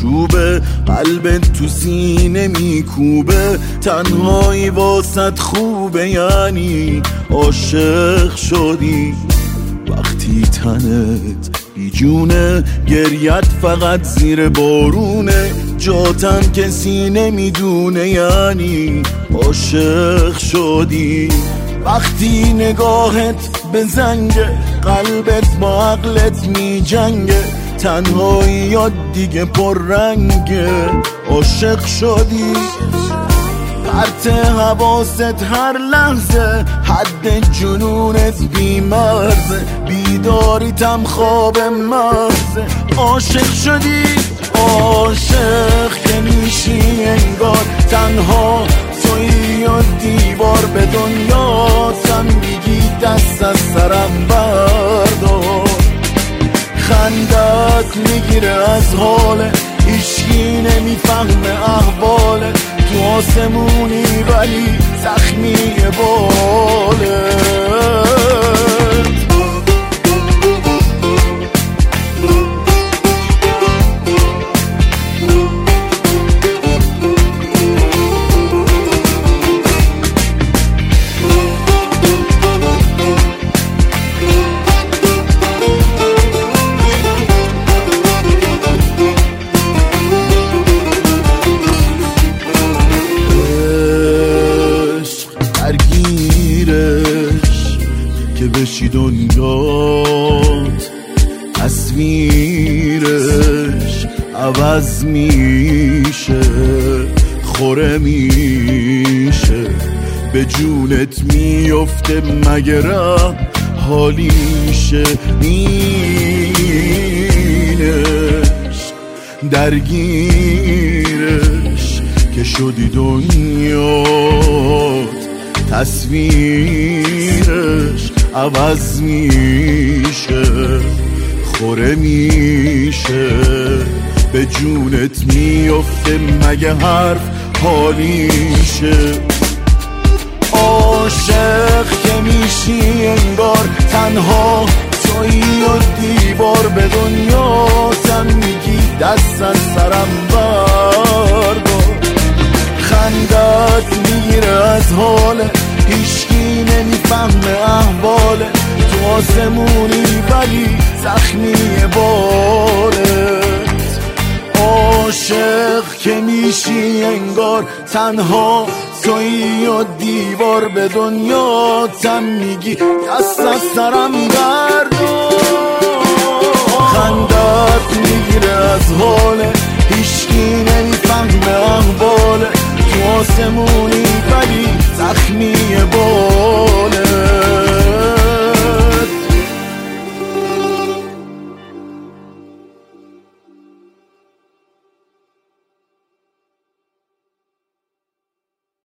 چوبه، قلبت تو سینه میکوبه، تنهایی واسط خوبه یعنی عاشق شدی. وقتی تنت بیجونه، گریت فقط زیر بارونه، جاتم کسی نمیدونه یعنی عاشق شدی. وقتی نگاهت به زنگه، قلبت با عقلت می جنگه، تنهایی یاد دیگه پر رنگه، عاشق شدی. پرت حواست هر لحظه، حد جنونت بیمرزه، بیداریتم خواب مرزه، عاشق شدی. عاشق که میشی انگار تنها تویی و دیوار به دنیا تم میگی دست از سرم بردار. خندت میگیره از حاله، هیچکی نمیفهمه احواله، تو آسمونی ولی زخمی باله. که بشی دنیات، تصویرش عوض میشه، خوره میشه، به جونت میفته مگه حالیشه. اینش درگیرش که شدی دنیات، تصویرش عوض میشه، خوره میشه، به جونت میفته مگه حرف حالیشه. عاشق که میشی انگار تنها تویی و دیوار به دنیا تم میگی دست از سرم بردار. خندت میگیره از حاله، هیچکی نمیفهمه احواله، تو آسمونی ولی زخمی بالت. عاشق که میشی انگار تنها تویی و دیوار به دنیا تم میگی دست از سرم بردار. خندت میگیره از حاله، هیچکی نمیفهمه احواله، تو آسمونی ولی زخمی